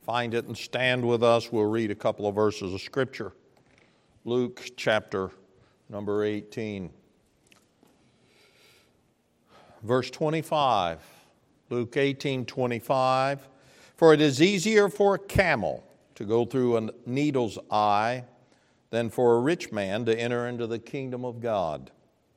find it and stand with us, we'll read a couple of verses of Scripture. Luke chapter number 18. Verse 25. Luke 18:25. For it is easier for a camel to go through a needle's eye than for a rich man to enter into the kingdom of God.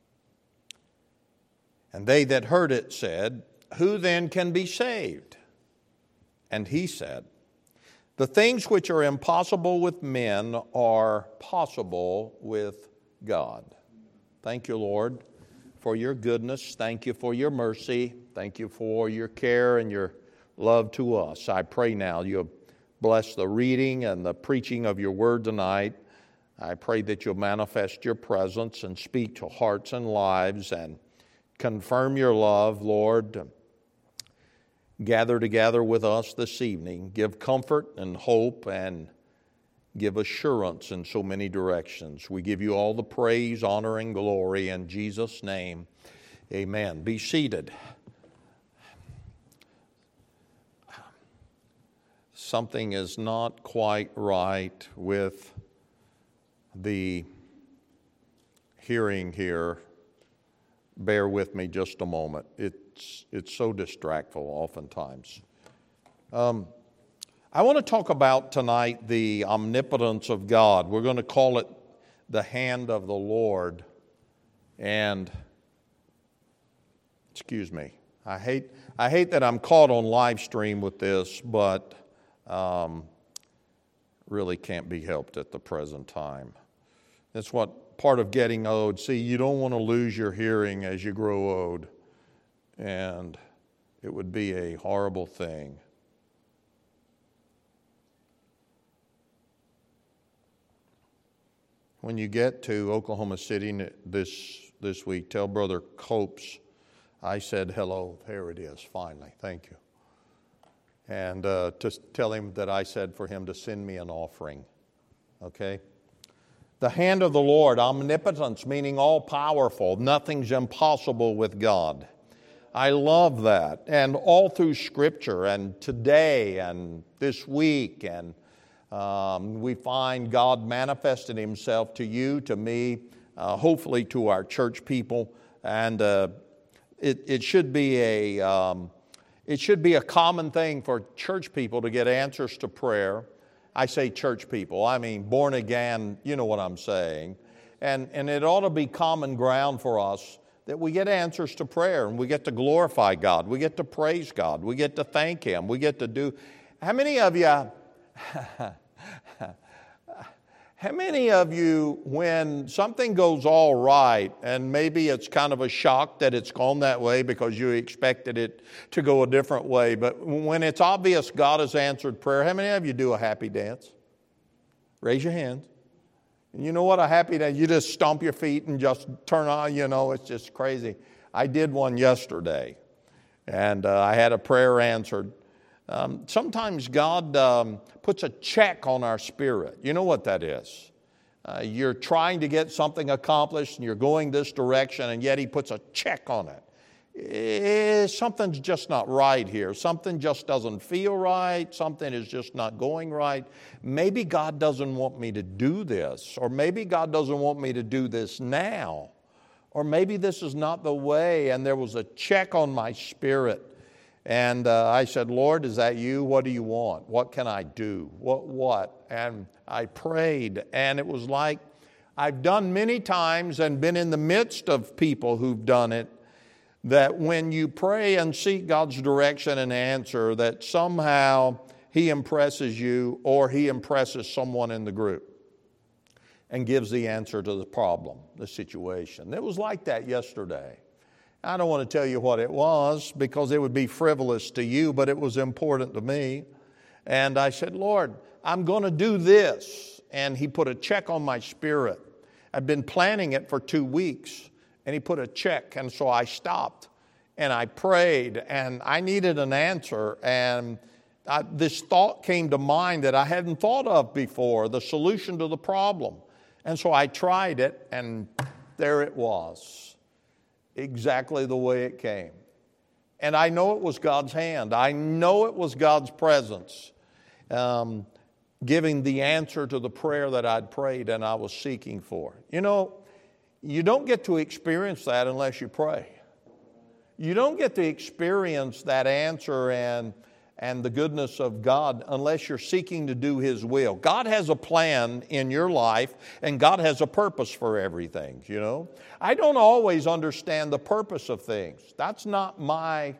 And they that heard it said, Who then can be saved? And he said, The things which are impossible with men are possible with God. Thank you, Lord, for your goodness. Thank you for your mercy. Thank you for your care and your love to us. I pray now you'll bless the reading and the preaching of your word tonight. I pray that you'll manifest your presence and speak to hearts and lives and confirm your love, Lord. Gather together with us this evening. Give comfort and hope and give assurance in so many directions. We give you all the praise, honor, and glory in Jesus' name. Amen. Be seated. Something is not quite right with the hearing here. Bear with me just a moment. It's so distractful oftentimes. I want to talk about tonight the omnipotence of God. We're going to call it the hand of the Lord. And, excuse me, I hate that I'm caught on live stream with this, but really can't be helped at the present time. That's what part of getting old. See, you don't want to lose your hearing as you grow old, and it would be a horrible thing. When you get to Oklahoma City this week, tell Brother Copes I said hello. There it is, finally. Thank you. And to tell him that I said for him to send me an offering. Okay? The hand of the Lord, omnipotence, meaning all-powerful. Nothing's impossible with God. I love that. And all through Scripture and today and this week, and we find God manifested Himself to you, to me, hopefully to our church people. And it should be a common thing for church people to get answers to prayer. I say church people, I mean born again, you know what I'm saying. And it ought to be common ground for us that we get answers to prayer and we get to glorify God. We get to praise God. We get to thank Him. We get to do... How many of you, when something goes all right, and maybe it's kind of a shock that it's gone that way because you expected it to go a different way, but when it's obvious God has answered prayer, how many of you do a happy dance? Raise your hands. And you know what a happy dance, you just stomp your feet and just turn on, it's just crazy. I did one yesterday, and I had a prayer answered. Sometimes God puts a check on our spirit. You know what that is. You're trying to get something accomplished and you're going this direction, and yet He puts a check on it. Something's just not right here. Something just doesn't feel right. Something is just not going right. Maybe God doesn't want me to do this, or maybe God doesn't want me to do this now, or maybe this is not the way, and there was a check on my spirit. And I said, Lord, is that you? What do you want? What can I do? What? And I prayed, and it was like I've done many times and been in the midst of people who've done it, that when you pray and seek God's direction and answer, that somehow He impresses you or He impresses someone in the group and gives the answer to the problem, the situation. It was like that yesterday. I don't want to tell you what it was because it would be frivolous to you, but it was important to me. And I said, Lord, I'm going to do this. And He put a check on my spirit. I'd been planning it for 2 weeks, and He put a check. And so I stopped, and I prayed, and I needed an answer. And this thought came to mind that I hadn't thought of before, the solution to the problem. And so I tried it, and there it was. Exactly the way it came. And I know it was God's hand. I know it was God's presence. giving the answer to the prayer that I'd prayed and I was seeking for. You know, you don't get to experience that unless you pray. You don't get to experience that answer and the goodness of God unless you're seeking to do His will. God has a plan in your life, and God has a purpose for everything, you know. I don't always understand the purpose of things. That's not my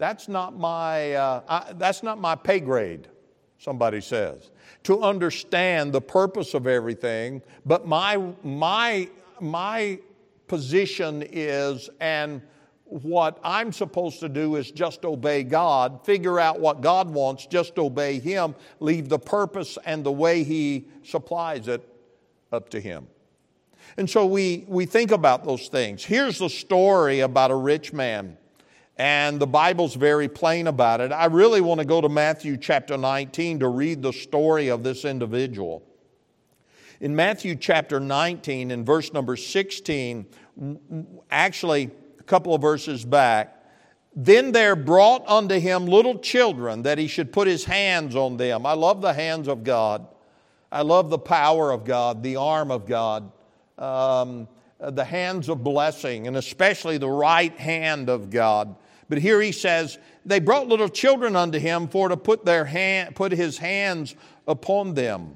pay grade, somebody says, to understand the purpose of everything. But my position is, and what I'm supposed to do is just obey God, figure out what God wants, just obey Him, leave the purpose and the way He supplies it up to Him. And so we think about those things. Here's the story about a rich man, and the Bible's very plain about it. I really want to go to Matthew chapter 19 to read the story of this individual. In Matthew chapter 19, in verse number 16, actually a couple of verses back, then there brought unto him little children that he should put his hands on them. I love the hands of God. I love the power of God, the arm of God, the hands of blessing, and especially the right hand of God. But here he says, they brought little children unto him for to put his hands upon them.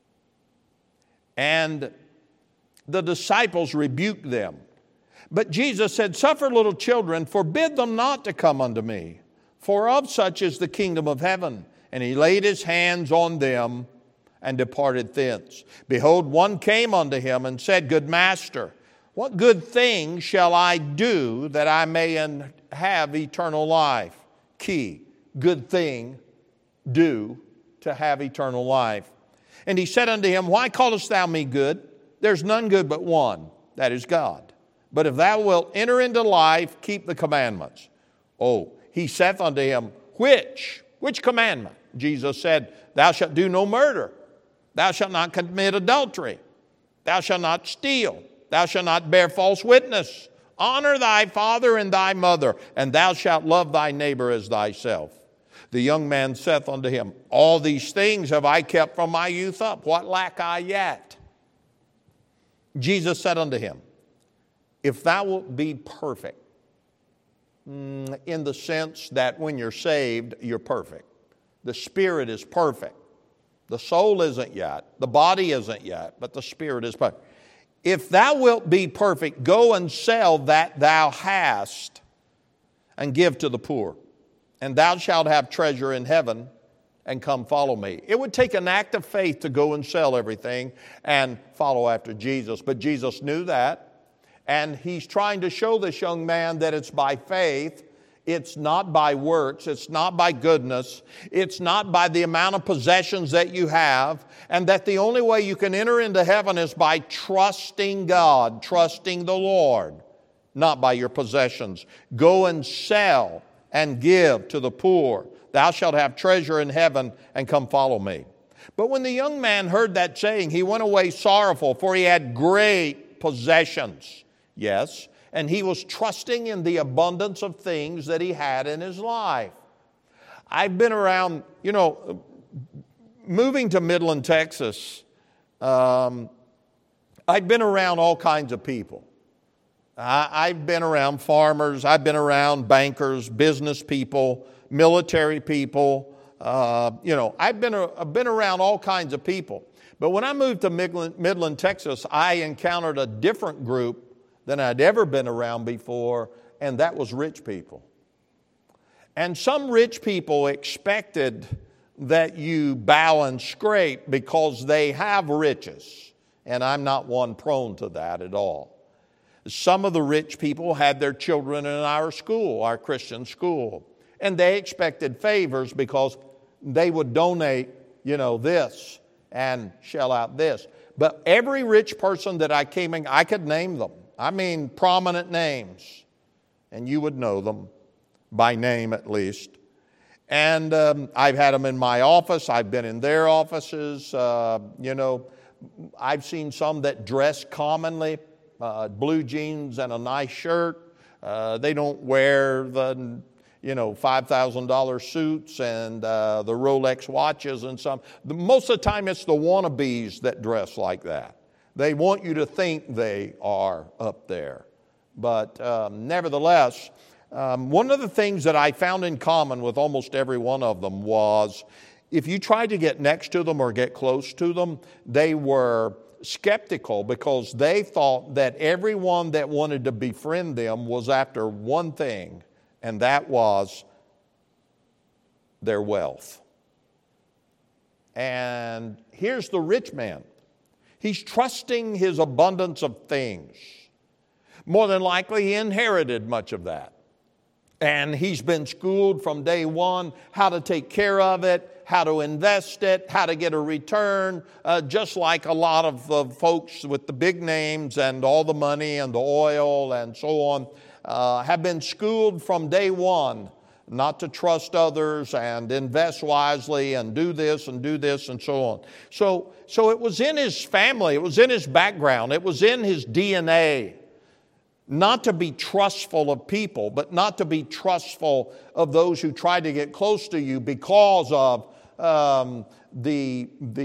And the disciples rebuked them. But Jesus said, suffer little children, forbid them not to come unto me, for of such is the kingdom of heaven. And he laid his hands on them and departed thence. Behold, one came unto him and said, Good master, what good thing shall I do that I may have eternal life? Key, good thing, do to have eternal life. And he said unto him, Why callest thou me good? There's none good but one, that is God. But if thou wilt enter into life, keep the commandments. Oh, he saith unto him, Which commandment? Jesus said, Thou shalt do no murder. Thou shalt not commit adultery. Thou shalt not steal. Thou shalt not bear false witness. Honor thy father and thy mother, and thou shalt love thy neighbor as thyself. The young man saith unto him, All these things have I kept from my youth up. What lack I yet? Jesus said unto him, If thou wilt be perfect, in the sense that when you're saved, you're perfect. The spirit is perfect. The soul isn't yet. The body isn't yet, but the spirit is perfect. If thou wilt be perfect, go and sell that thou hast and give to the poor, and thou shalt have treasure in heaven, and come follow me. It would take an act of faith to go and sell everything and follow after Jesus, but Jesus knew that. And he's trying to show this young man that it's by faith, it's not by works, it's not by goodness, it's not by the amount of possessions that you have, and that the only way you can enter into heaven is by trusting God, trusting the Lord, not by your possessions. Go and sell and give to the poor. Thou shalt have treasure in heaven, and come follow me. But when the young man heard that saying, he went away sorrowful, for he had great possessions. Yes, and he was trusting in the abundance of things that he had in his life. I've been around, moving to Midland, Texas, I've been around all kinds of people. I've been around farmers, I've been around bankers, business people, military people. I've been around all kinds of people. But when I moved to Midland, Texas, I encountered a different group than I'd ever been around before, and that was rich people. And some rich people expected that you bow and scrape because they have riches, and I'm not one prone to that at all. Some of the rich people had their children in our school, our Christian school, and they expected favors because they would donate, this and shell out this. But every rich person that I came in, I could name them. I mean, prominent names, and you would know them by name at least. And I've had them in my office. I've been in their offices. I've seen some that dress commonly, blue jeans and a nice shirt. They don't wear the $5,000 suits and the Rolex watches and some. Most of the time it's the wannabes that dress like that. They want you to think they are up there. But nevertheless, one of the things that I found in common with almost every one of them was if you tried to get next to them or get close to them, they were skeptical because they thought that everyone that wanted to befriend them was after one thing, and that was their wealth. And here's the rich man. He's trusting his abundance of things. More than likely, he inherited much of that. And he's been schooled from day one how to take care of it, how to invest it, how to get a return, just like a lot of folks with the big names and all the money and the oil and so on have been schooled from day one not to trust others and invest wisely and do this and so on. So it was in his family, it was in his background, it was in his DNA. Not to be trustful of people, but not to be trustful of those who try to get close to you because of the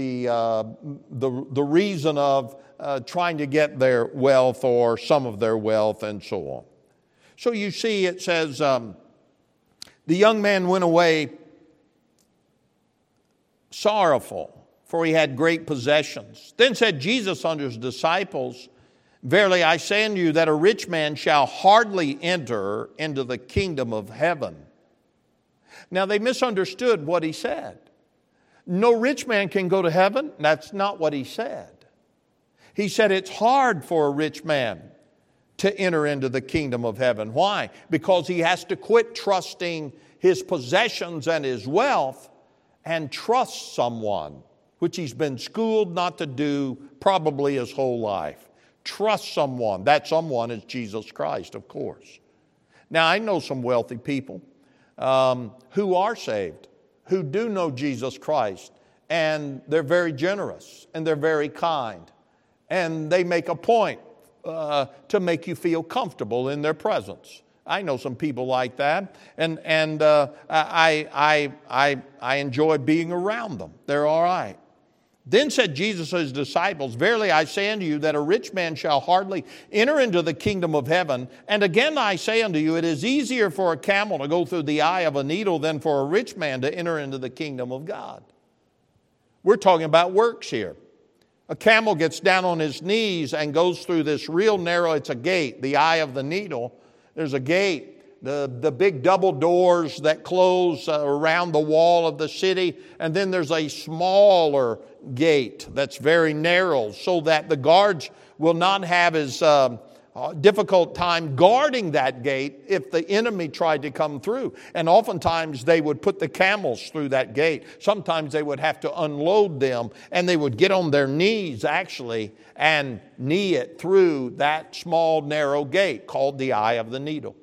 reason of trying to get their wealth or some of their wealth and so on. So you see, it says, the young man went away sorrowful, for he had great possessions. Then said Jesus unto his disciples, Verily I say unto you that a rich man shall hardly enter into the kingdom of heaven. Now they misunderstood what he said. No rich man can go to heaven. That's not what he said. He said it's hard for a rich man to enter into the kingdom of heaven. Why? Because he has to quit trusting his possessions and his wealth and trust someone, which he's been schooled not to do probably his whole life. Trust someone. That someone is Jesus Christ, of course. Now, I know some wealthy people who are saved, who do know Jesus Christ, and they're very generous, and they're very kind, and they make a point to make you feel comfortable in their presence. I know some people like that, and I enjoy being around them. They're all right. Then said Jesus to his disciples, Verily I say unto you that a rich man shall hardly enter into the kingdom of heaven. And again I say unto you, it is easier for a camel to go through the eye of a needle than for a rich man to enter into the kingdom of God. We're talking about works here. A camel gets down on his knees and goes through this real narrow, it's a gate, the eye of the needle. There's a gate. The big double doors that close around the wall of the city. And then there's a smaller gate that's very narrow so that the guards will not have as difficult time guarding that gate if the enemy tried to come through. And oftentimes they would put the camels through that gate. Sometimes they would have to unload them and they would get on their knees actually and knee it through that small narrow gate called the eye of the needle.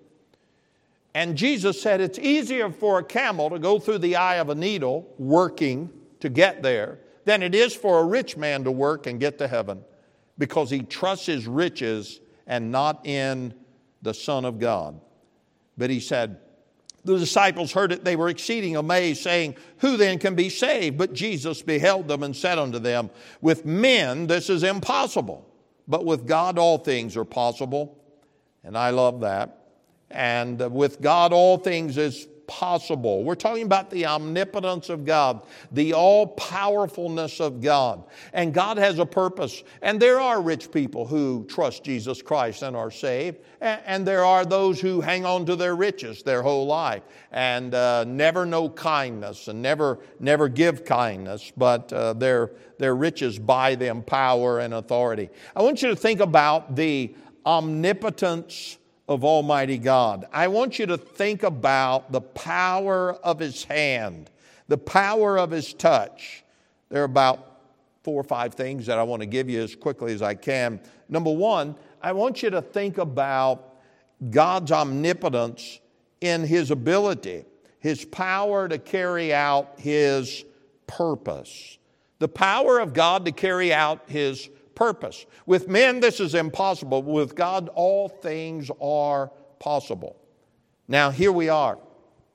And Jesus said it's easier for a camel to go through the eye of a needle, working to get there, than it is for a rich man to work and get to heaven, because he trusts his riches and not in the Son of God. But he said, the disciples heard it, they were exceeding amazed, saying, Who then can be saved? But Jesus beheld them and said unto them, With men this is impossible, but with God all things are possible. And I love that. And with God, all things is possible. We're talking about the omnipotence of God, the all-powerfulness of God. And God has a purpose. And there are rich people who trust Jesus Christ and are saved. And there are those who hang on to their riches their whole life and never know kindness and never give kindness, but their riches buy them power and authority. I want you to think about the omnipotence of Almighty God. I want you to think about the power of His hand, the power of His touch. There are about 4 or 5 things that I want to give you as quickly as I can. Number one, I want you to think about God's omnipotence in His ability, His power to carry out His purpose. The power of God to carry out His purpose. With men, this is impossible. With God, all things are possible. Now, here we are.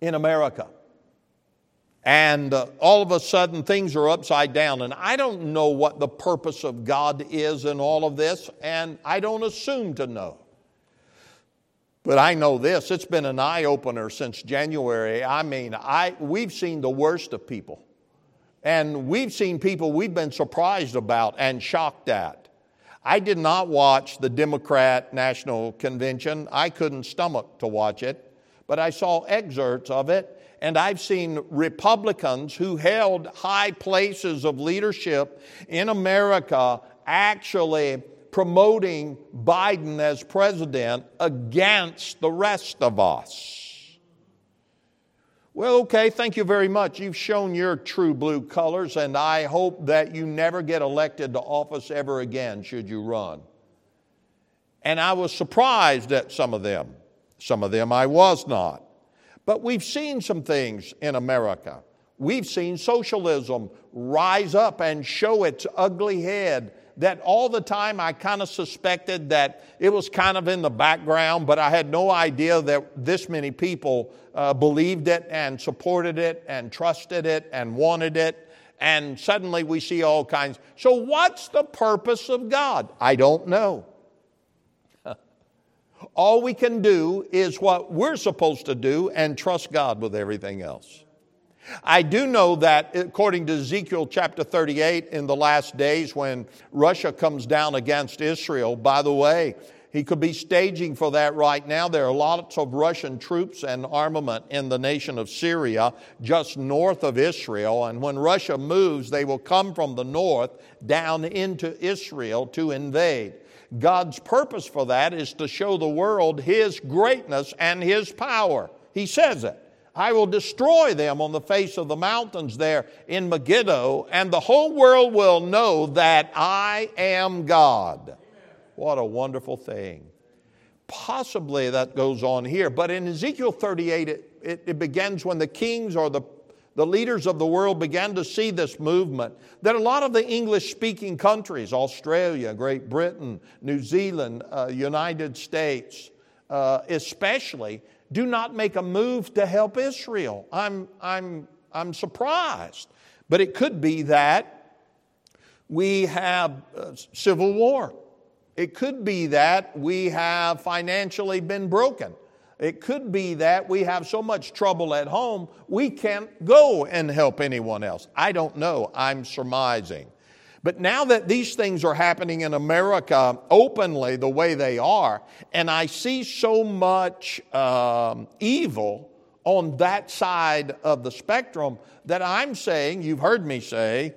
in America. And all of a sudden things are upside down. And I don't know what the purpose of God is in all of this, and I don't assume to know. But I know this, it's been an eye-opener since January. I mean, we've seen the worst of people. And we've seen people we've been surprised about and shocked at. I did not watch the Democrat National Convention. I couldn't stomach to watch it. But I saw excerpts of it. And I've seen Republicans who held high places of leadership in America actually promoting Biden as president against the rest of us. Well, okay, thank you very much. You've shown your true blue colors, and I hope that you never get elected to office ever again should you run. And I was surprised at some of them. Some of them I was not. But we've seen some things in America. We've seen socialism rise up and show its ugly head, that all the time I kind of suspected that it was kind of in the background, but I had no idea that this many people believed it and supported it and trusted it and wanted it. And suddenly we see all kinds. So what's the purpose of God? I don't know. All we can do is what we're supposed to do and trust God with everything else. I do know that according to Ezekiel chapter 38, in the last days when Russia comes down against Israel, by the way, he could be staging for that right now. There are lots of Russian troops and armament in the nation of Syria, just north of Israel. And when Russia moves, they will come from the north down into Israel to invade. God's purpose for that is to show the world His greatness and His power. He says it. I will destroy them on the face of the mountains there in Megiddo, and the whole world will know that I am God. What a wonderful thing. Possibly that goes on here, but in Ezekiel 38, it begins when the kings or the leaders of the world began to see this movement, that a lot of the English-speaking countries, Australia, Great Britain, New Zealand, United States, especially, do not make a move to help Israel. I'm surprised. But it could be that we have civil war. It could be that we have financially been broken. It could be that we have so much trouble at home, we can't go and help anyone else. I don't know. I'm surmising. But now that these things are happening in America openly the way they are, and I see so much evil on that side of the spectrum, that I'm saying, you've heard me say,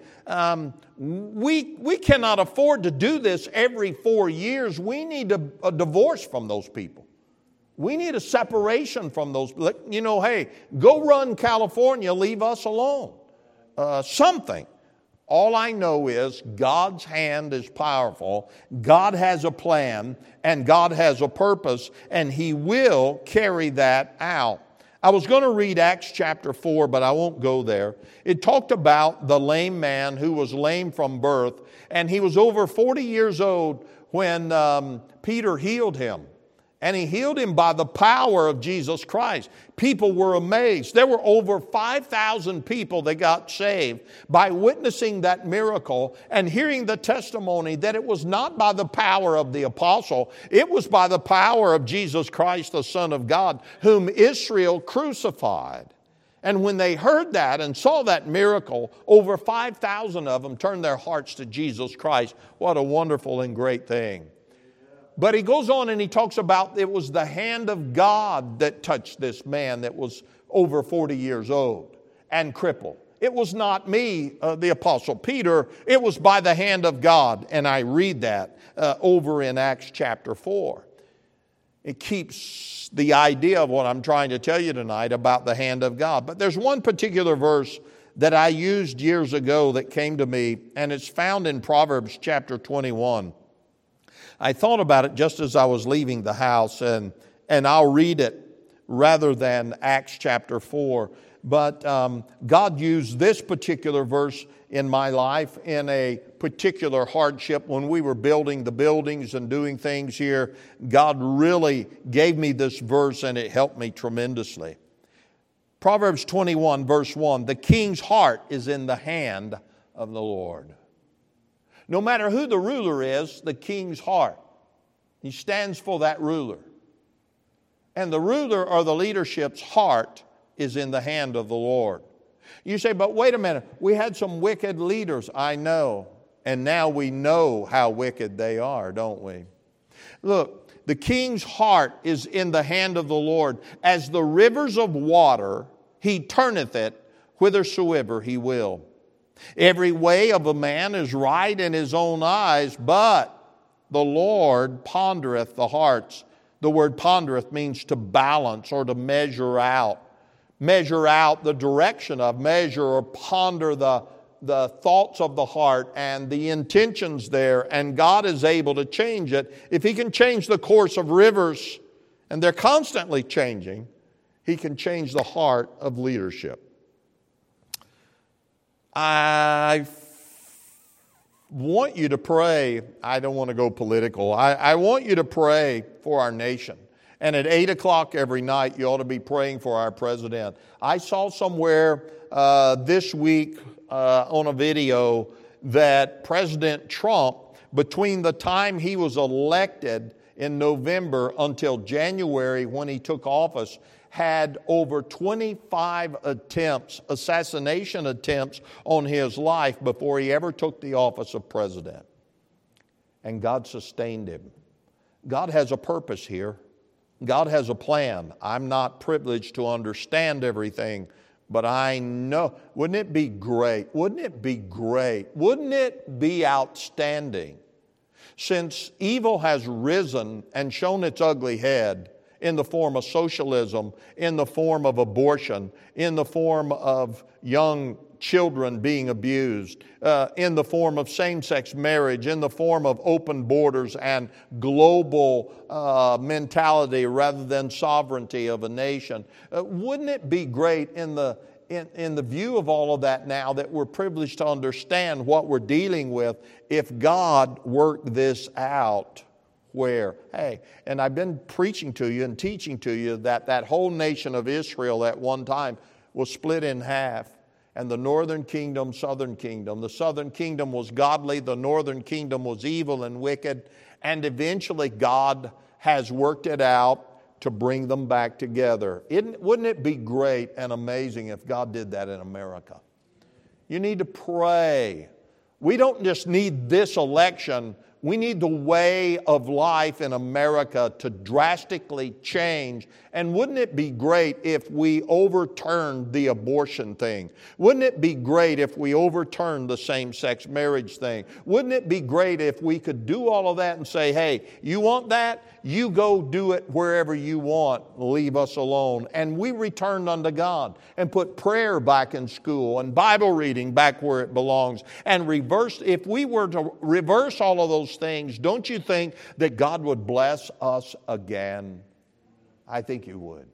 we cannot afford to do this every 4 years. We need a divorce from those people. We need a separation from those. You know, hey, go run California, leave us alone. Something. All I know is God's hand is powerful. God has a plan and God has a purpose, and He will carry that out. I was going to read Acts chapter 4, but I won't go there. It talked about the lame man who was lame from birth, and he was over 40 years old when Peter healed him. And He healed him by the power of Jesus Christ. People were amazed. There were over 5,000 people that got saved by witnessing that miracle and hearing the testimony that it was not by the power of the apostle. It was by the power of Jesus Christ, the Son of God, whom Israel crucified. And when they heard that and saw that miracle, over 5,000 of them turned their hearts to Jesus Christ. What a wonderful and great thing. But he goes on and he talks about it was the hand of God that touched this man that was over 40 years old and crippled. It was not me, the Apostle Peter. It was by the hand of God. And I read that over in Acts chapter 4. It keeps the idea of what I'm trying to tell you tonight about the hand of God. But there's one particular verse that I used years ago that came to me, and it's found in Proverbs chapter 21. I thought about it just as I was leaving the house, and I'll read it rather than Acts chapter 4. But God used this particular verse in my life in a particular hardship when we were building the buildings and doing things here. God really gave me this verse, and it helped me tremendously. Proverbs 21 verse 1, the king's heart is in the hand of the Lord. No matter who the ruler is, the king's heart. He stands for that ruler. And the ruler or the leadership's heart is in the hand of the Lord. You say, but wait a minute, we had some wicked leaders. I know. And now we know how wicked they are, don't we? Look, the king's heart is in the hand of the Lord. As the rivers of water, he turneth it whithersoever he will. Every way of a man is right in his own eyes, but the Lord pondereth the hearts. The word pondereth means to balance or to measure out. Measure out the direction of, measure or ponder the thoughts of the heart and the intentions there. And God is able to change it. If He can change the course of rivers, and they're constantly changing, He can change the heart of leadership. I want you to pray. I don't want to go political. I want you to pray for our nation. And at 8 o'clock every night, you ought to be praying for our president. I saw somewhere this week on a video that President Trump, between the time he was elected in November until January when he took office, had over 25 assassination attempts on his life before he ever took the office of president. And God sustained him. God has a purpose here. God has a plan. I'm not privileged to understand everything, but I know. Wouldn't it be great? Wouldn't it be great? Wouldn't it be outstanding? Since evil has risen and shown its ugly head in the form of socialism, in the form of abortion, in the form of young children being abused, in the form of same-sex marriage, in the form of open borders and global mentality rather than sovereignty of a nation. Wouldn't it be great in the view of all of that now that we're privileged to understand what we're dealing with if God worked this out? Where? Hey, and I've been preaching to you and teaching to you that whole nation of Israel at one time was split in half. And the northern kingdom, southern kingdom. The southern kingdom was godly. The northern kingdom was evil and wicked. And eventually God has worked it out to bring them back together. Wouldn't it be great and amazing if God did that in America? You need to pray. We don't just need this election. We need the way of life in America to drastically change. And wouldn't it be great if we overturned the abortion thing? Wouldn't it be great if we overturned the same-sex marriage thing? Wouldn't it be great if we could do all of that and say, hey, you want that? You go do it wherever you want. Leave us alone. And we returned unto God and put prayer back in school and Bible reading back where it belongs and reversed. If we were to reverse all of those things, don't you think that God would bless us again? I think He would.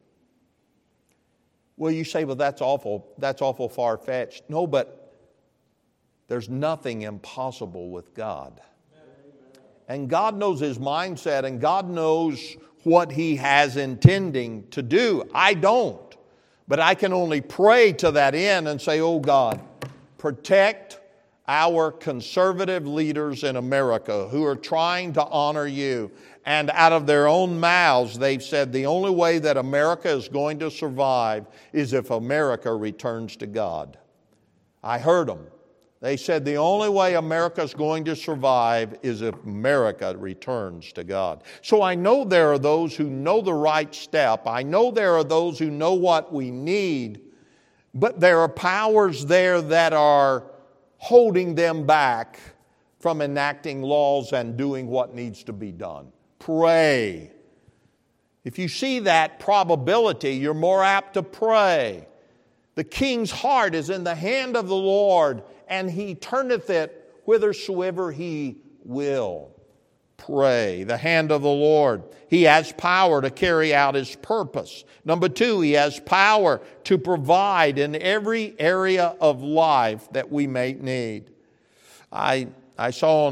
Well, you say, well, that's awful far-fetched. No, but there's nothing impossible with God. And God knows His mindset, and God knows what He has intending to do. I don't. But I can only pray to that end and say, oh God, protect our conservative leaders in America who are trying to honor You. And out of their own mouths, they've said the only way that America is going to survive is if America returns to God. I heard them. They said the only way America is going to survive is if America returns to God. So I know there are those who know the right step. I know there are those who know what we need. But there are powers there that are holding them back from enacting laws and doing what needs to be done. Pray. If you see that probability, you're more apt to pray. The king's heart is in the hand of the Lord, and He turneth it whithersoever He will. Pray. The hand of the Lord. He has power to carry out His purpose. Number two, He has power to provide in every area of life that we may need. I saw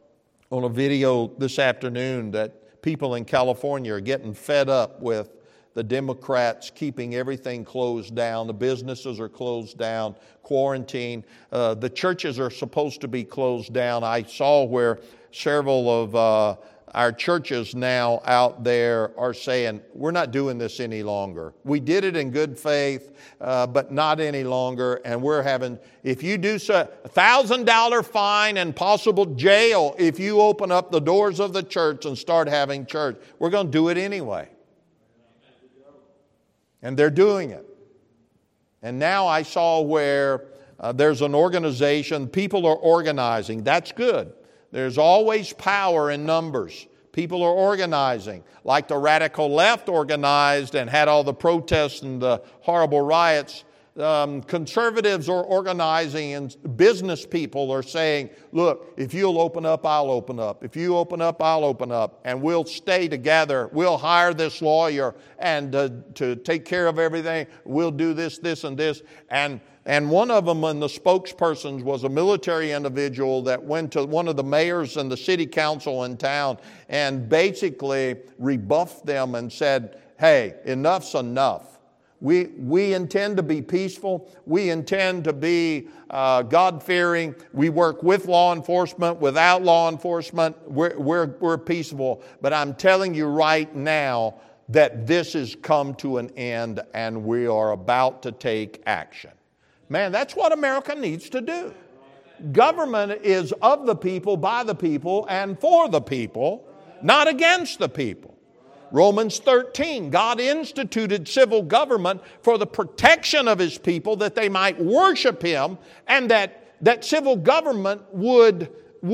on a video this afternoon that people in California are getting fed up with the Democrats keeping everything closed down. The businesses are closed down, quarantine. The churches are supposed to be closed down. I saw where several of our churches now out there are saying, we're not doing this any longer. We did it in good faith, but not any longer. And we're having, if you do so, $1,000 fine and possible jail if you open up the doors of the church and start having church. We're going to do it anyway. And they're doing it. And now I saw where there's an organization, people are organizing. That's good. There's always power in numbers. People are organizing, like the radical left organized and had all the protests and the horrible riots. Conservatives are organizing, and business people are saying, look, if you'll open up, I'll open up. If you open up, I'll open up. And we'll stay together. We'll hire this lawyer and to take care of everything. We'll do this, this, and this. And one of them, and the spokesperson, was a military individual that went to one of the mayors and the city council in town and basically rebuffed them and said, hey, enough's enough. We intend to be peaceful. We intend to be God-fearing. We work with law enforcement, without law enforcement. We're peaceful. But I'm telling you right now that this has come to an end and we are about to take action. Man, that's what America needs to do. Government is of the people, by the people, and for the people, not against the people. Romans 13, God instituted civil government for the protection of His people, that they might worship Him, and that civil government would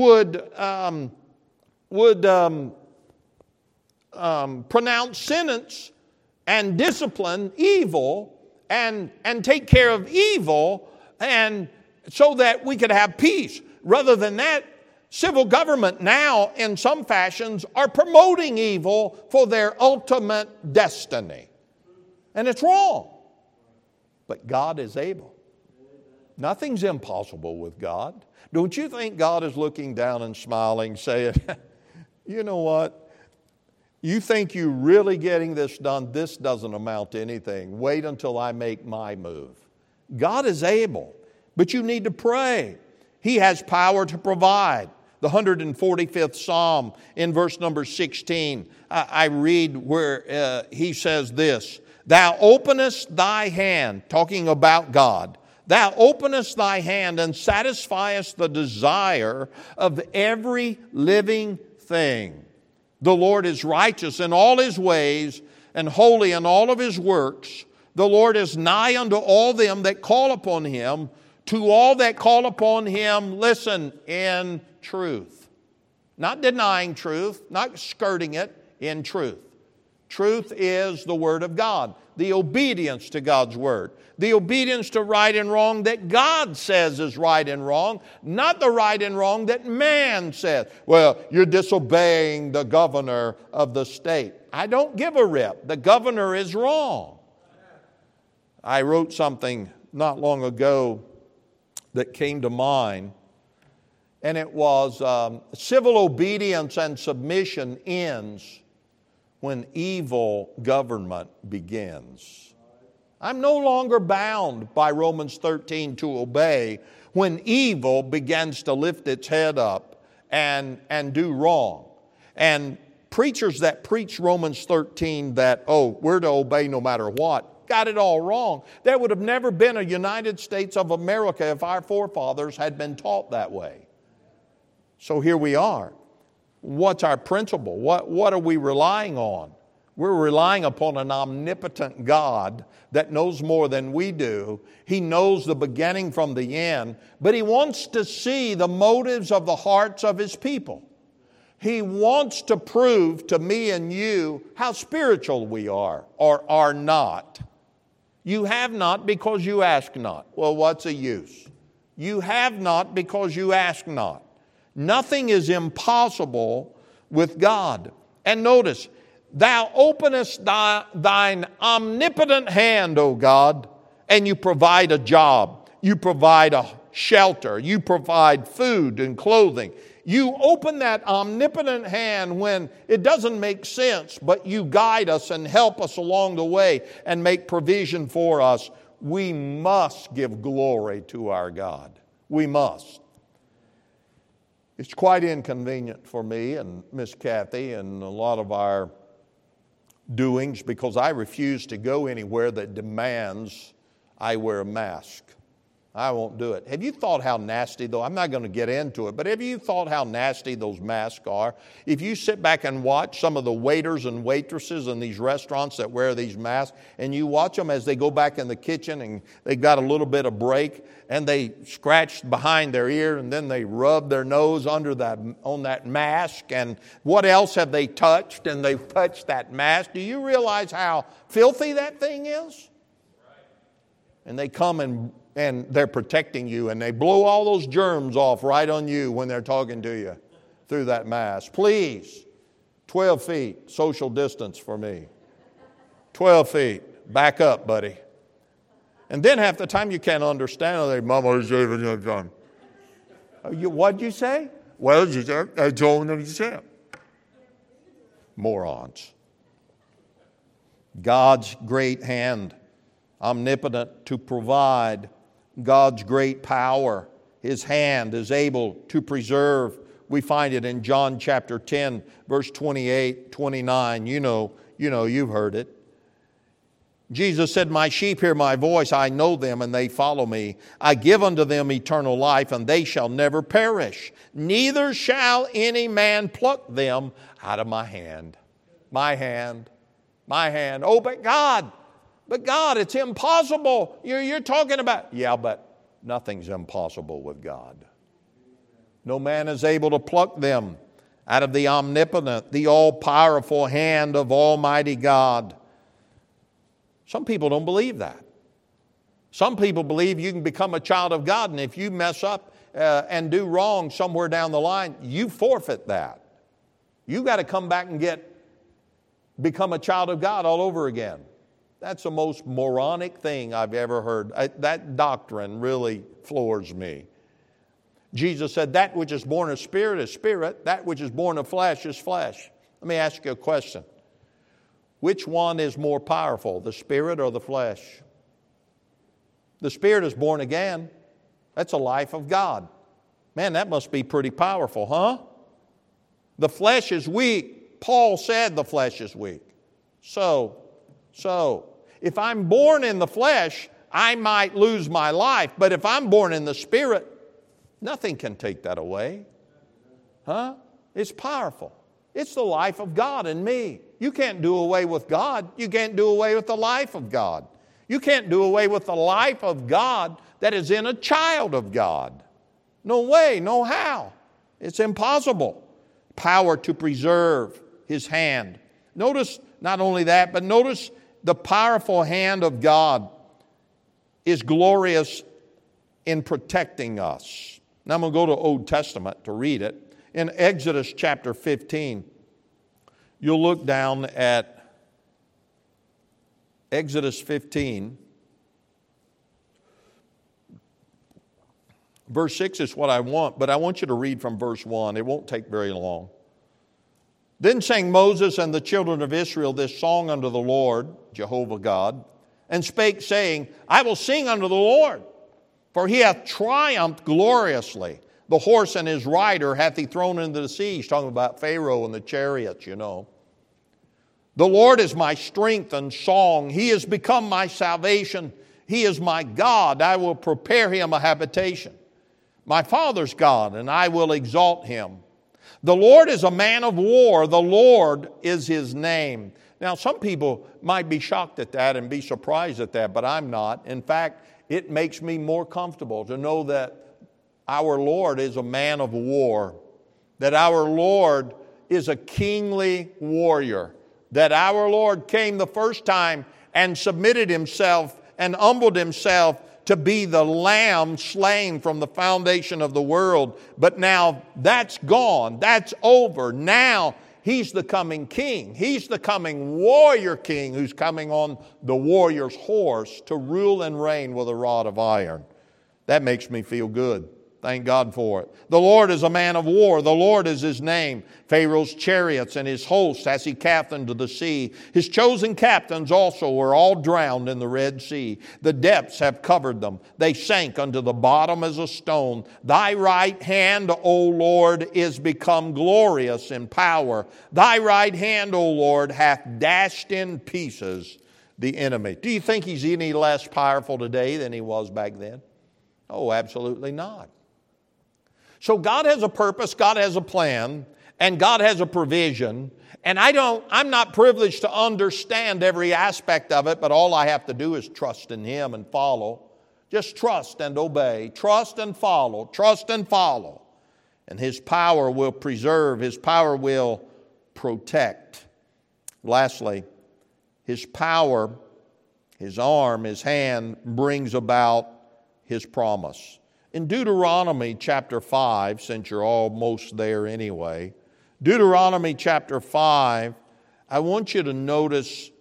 pronounce sentence and discipline evil and take care of evil, and so that we could have peace. Rather than that, civil government now, in some fashions, are promoting evil for their ultimate destiny. And it's wrong. But God is able. Nothing's impossible with God. Don't you think God is looking down and smiling, saying, you know what? You think you're really getting this done? This doesn't amount to anything. Wait until I make my move. God is able, but you need to pray. He has power to provide. The 145th Psalm in verse number 16, I read where he says this, Thou openest thy hand, talking about God, Thou openest thy hand and satisfiest the desire of every living thing. The Lord is righteous in all His ways and holy in all of His works. The Lord is nigh unto all them that call upon Him, to all that call upon Him, listen, in truth. Not denying truth, not skirting it, in truth. Truth is the Word of God, the obedience to God's Word, the obedience to right and wrong that God says is right and wrong, not the right and wrong that man says. Well, you're disobeying the governor of the state. I don't give a rip. The governor is wrong. I wrote something not long ago that came to mind, and it was civil obedience and submission ends when evil government begins. I'm no longer bound by Romans 13 to obey when evil begins to lift its head up and do wrong. And preachers that preach Romans 13 that, we're to obey no matter what, got it all wrong. There would have never been a United States of America if our forefathers had been taught that way. So here we are. What's our principle? What are we relying on? We're relying upon an omnipotent God that knows more than we do. He knows the beginning from the end, but He wants to see the motives of the hearts of His people. He wants to prove to me and you how spiritual we are or are not. You have not because you ask not. Well, what's the use? You have not because you ask not. Nothing is impossible with God. And notice, Thou openest thine omnipotent hand, O God, and you provide a job. You provide shelter. You provide food and clothing. You open that omnipotent hand when it doesn't make sense, but you guide us and help us along the way and make provision for us. We must give glory to our God. We must. It's quite inconvenient for me and Miss Kathy and a lot of our doings because I refuse to go anywhere that demands I wear a mask. I won't do it. Have you thought how nasty, though? I'm not going to get into it, but have you thought how nasty those masks are? If you sit back and watch some of the waiters and waitresses in these restaurants that wear these masks, and you watch them as they go back in the kitchen and they've got a little bit of break, and they scratch behind their ear, and then they rub their nose on that mask, and what else have they touched? And they've touched that mask. Do you realize how filthy that thing is? And they come and they're protecting you, and they blow all those germs off right on you when they're talking to you through that mask. Please, 12 feet, social distance for me. 12 feet, back up, buddy. And then half the time you can't understand. They mumble. What'd you say? Well, I don't understand. Morons. God's great hand, omnipotent to provide. God's great power, His hand is able to preserve. We find it in John chapter 10, verse 28, 29. You know, you've heard it. Jesus said, "My sheep hear my voice, I know them, and they follow me. I give unto them eternal life, and they shall never perish. Neither shall any man pluck them out of my hand." My hand. My hand. Oh, but God, it's impossible. You're talking about, yeah, but nothing's impossible with God. No man is able to pluck them out of the omnipotent, the all-powerful hand of Almighty God. Some people don't believe that. Some people believe you can become a child of God, and if you mess up and do wrong somewhere down the line, you forfeit that. You've got to come back and become a child of God all over again. That's the most moronic thing I've ever heard. That doctrine really floors me. Jesus said, that which is born of spirit is spirit. That which is born of flesh is flesh. Let me ask you a question. Which one is more powerful, the spirit or the flesh? The spirit is born again. That's a life of God. Man, that must be pretty powerful, huh? The flesh is weak. Paul said the flesh is weak. So, if I'm born in the flesh, I might lose my life. But if I'm born in the Spirit, nothing can take that away. Huh? It's powerful. It's the life of God in me. You can't do away with God. You can't do away with the life of God. You can't do away with the life of God that is in a child of God. No way, no how. It's impossible. Power to preserve His hand. Notice not only that, but notice the powerful hand of God is glorious in protecting us. Now I'm going to go to Old Testament to read it. In Exodus chapter 15, you'll look down at Exodus 15. Verse 6 is what I want, but I want you to read from verse 1. It won't take very long. Then sang Moses and the children of Israel this song unto the Lord, Jehovah God, and spake, saying, I will sing unto the Lord, for He hath triumphed gloriously. The horse and his rider hath He thrown into the sea. He's talking about Pharaoh and the chariots, you know. The Lord is my strength and song. He has become my salvation. He is my God. I will prepare Him a habitation. My father's God, and I will exalt Him. The Lord is a man of war. The Lord is His name. Now, some people might be shocked at that and be surprised at that, but I'm not. In fact, it makes me more comfortable to know that our Lord is a man of war, that our Lord is a kingly warrior, that our Lord came the first time and submitted Himself and humbled Himself to be the lamb slain from the foundation of the world. But now that's gone. That's over. Now He's the coming king. He's the coming warrior king who's coming on the warrior's horse to rule and reign with a rod of iron. That makes me feel good. Thank God for it. The Lord is a man of war. The Lord is his name. Pharaoh's chariots and his hosts as he cast into the sea. His chosen captains also were all drowned in the Red Sea. The depths have covered them. They sank unto the bottom as a stone. Thy right hand, O Lord, is become glorious in power. Thy right hand, O Lord, hath dashed in pieces the enemy. Do you think he's any less powerful today than he was back then? Oh, absolutely not. So God has a purpose, God has a plan, and God has a provision. And I'm not privileged to understand every aspect of it, but all I have to do is trust in Him and follow. Just trust and obey. Trust and follow. Trust and follow. And His power will preserve. His power will protect. Lastly, His power, His arm, His hand brings about His promise. In Deuteronomy chapter 5, since you're almost there anyway, Deuteronomy chapter 5, I want you to notice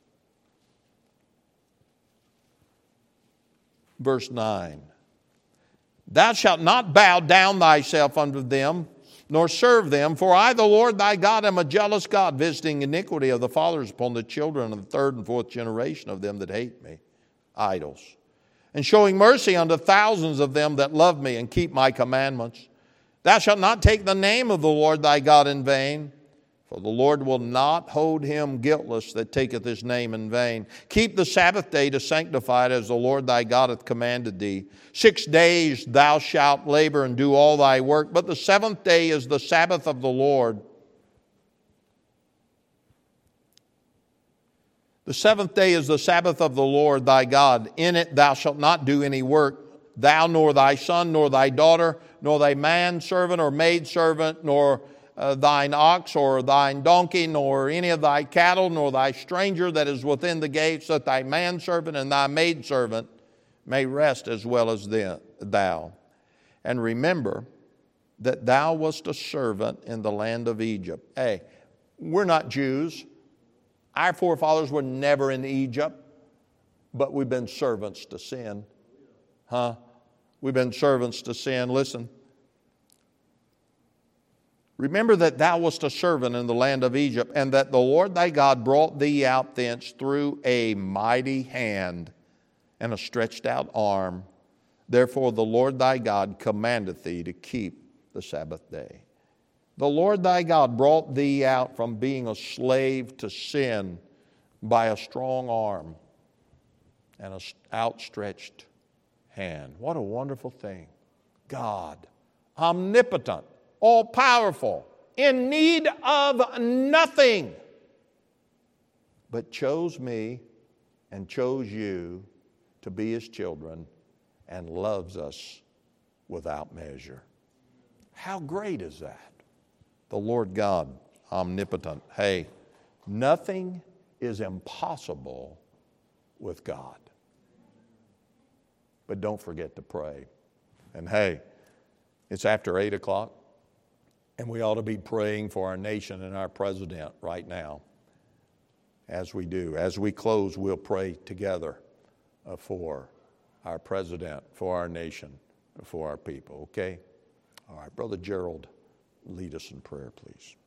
verse 9. Thou shalt not bow down thyself unto them, nor serve them, for I, the Lord thy God, am a jealous God, visiting iniquity of the fathers upon the children of the third and fourth generation of them that hate me, idols, and showing mercy unto thousands of them that love me and keep my commandments. Thou shalt not take the name of the Lord thy God in vain, for the Lord will not hold him guiltless that taketh his name in vain. Keep the Sabbath day to sanctify it, as the Lord thy God hath commanded thee. 6 days thou shalt labor and do all thy work, but the seventh day is the Sabbath of the Lord. The seventh day is the Sabbath of the Lord thy God. In it thou shalt not do any work, thou nor thy son, nor thy daughter, nor thy manservant or maidservant, nor thine ox or thine donkey, nor any of thy cattle, nor thy stranger that is within the gates, that thy manservant and thy maidservant may rest as well as thou. And remember that thou wast a servant in the land of Egypt. Hey, we're not Jews. Our forefathers were never in Egypt, but we've been servants to sin. We've been servants to sin. Listen. Remember that thou wast a servant in the land of Egypt, and that the Lord thy God brought thee out thence through a mighty hand and a stretched out arm. Therefore the Lord thy God commandeth thee to keep the Sabbath day. The Lord thy God brought thee out from being a slave to sin by a strong arm and an outstretched hand. What a wonderful thing. God, omnipotent, all-powerful, in need of nothing, but chose me and chose you to be His children and loves us without measure. How great is that? The Lord God, omnipotent. Hey, nothing is impossible with God. But don't forget to pray. And hey, it's after 8 o'clock, and we ought to be praying for our nation and our president right now. As we do. As we close, we'll pray together for our president, for our nation, for our people. Okay? All right, Brother Gerald, lead us in prayer, please.